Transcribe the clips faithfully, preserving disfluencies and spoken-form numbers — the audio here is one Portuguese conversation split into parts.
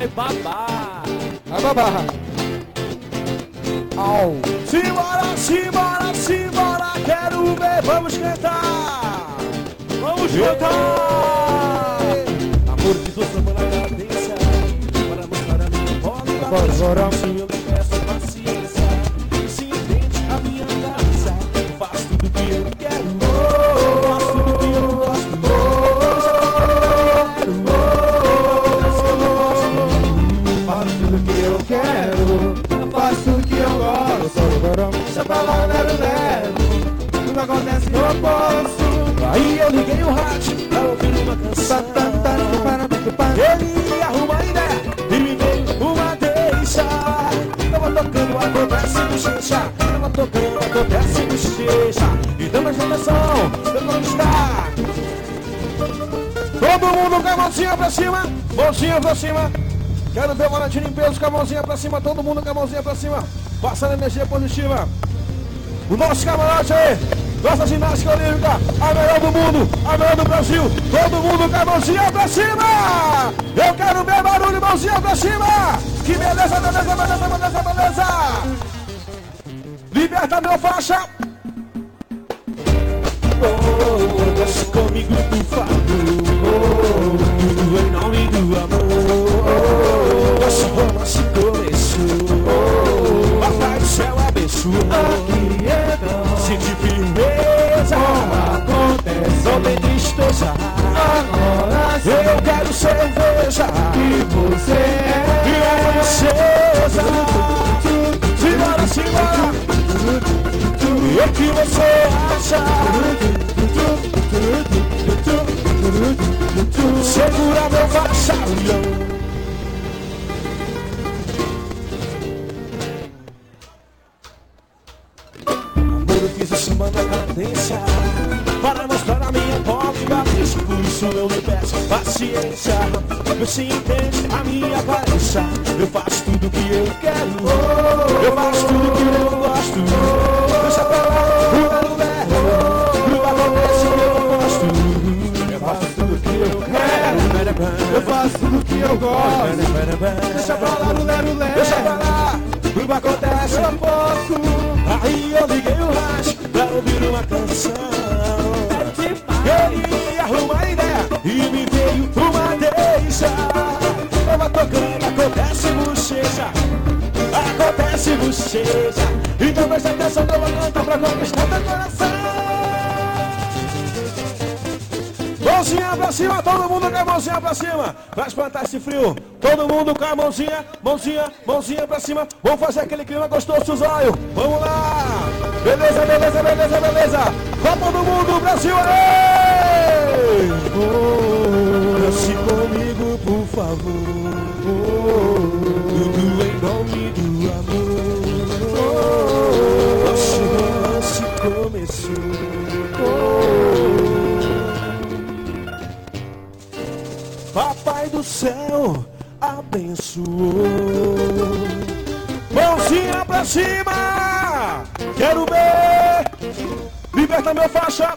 vai babar. Vai babar. Au. Simbora, simbora, simbora, quero ver, vamos cantar. Vamos cantar. Amor de doce, amor na cadência, para mostrar a minha bola. Bora, bora. Se eu lhe peço paciência, se entende a minha graça, faço tudo que eu quero, faço tudo que eu gosto. Faço tudo que eu quero, faço o que eu gosto. Deixa pra lá, lero, lero. Tudo acontece que eu posso. Aí eu liguei o rádio pra ouvir uma canção. Ele arruma a ideia e me veio uma deixa. Tava tocando, acontece bochecha. Tava tocando, acontece bochecha. E dando essa atenção, dando onde está. Todo mundo com a mãozinha pra cima, mãozinha pra cima. Quero ver o Morantinho em peso com a mãozinha pra cima. Todo mundo com a mãozinha pra cima, passando energia positiva. O nosso camarote aí, nossa ginástica olímpica, a melhor do mundo, a melhor do Brasil. Todo mundo com a mãozinha pra cima. Eu quero ver barulho, mãozinha pra cima. Que beleza, beleza, beleza, beleza, beleza. Liberta meu faixa. Oh, desce comigo, por favor. Tudo em nome do amor. Nosso romance começou. Papai do céu abençoou. Sente firmeza, acontece, não tem tristeza. Agora eu quero cerveja e você é minha princesa. Simbora, simbora. E o que você acha? Segura meu vassalo. Samba na cadência, para mostrar a minha pobre cabeça. Por isso eu lhe peço paciência. Você entende a minha aparência. Eu faço tudo que eu quero, eu faço tudo que eu gosto. Deixa pra lá, o belo berro, o acontece que eu gosto. Eu faço tudo que eu quero, eu faço tudo que eu gosto. Deixa pra lá, o lero, lero, deixa pra lá, o acontece eu posso. Aí eu liguei o rádio pra ouvir uma canção. Ele arruma a ideia e me veio uma deixa. Tava tocando, acontece bochecha, acontece bochecha. Então presta atenção que eu vou cantar pra conquistar teu coração. Mãozinha pra cima, todo mundo com a mãozinha pra cima. Pra espantar esse frio, todo mundo com a mãozinha, mãozinha, mãozinha pra cima. Vamos fazer aquele clima gostoso, zóio. Vamos lá. Beleza, beleza, beleza, beleza. Copa do Mundo, Brasil, ei! Oh, dance comigo, por favor. Oh, tudo em nome do amor. Oh, nosso romance começou. Papai do céu abençoou. Mãozinha pra cima. Quero ver. Liberta meu faixa.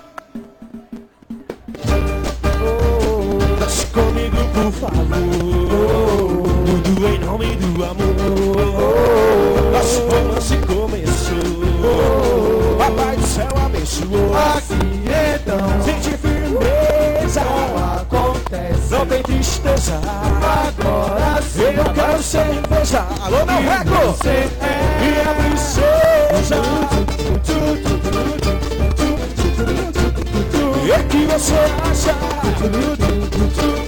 Oh, desce comigo, por favor. Tudo em nome do amor. Nosso romance começou. Papai do céu abençoou. Aqui então, sente firmeza. acontece. Não tem tristeza. Agora sim, eu quero cerveja. Alô, meu reco. você é Minha princesa. E o que você acha?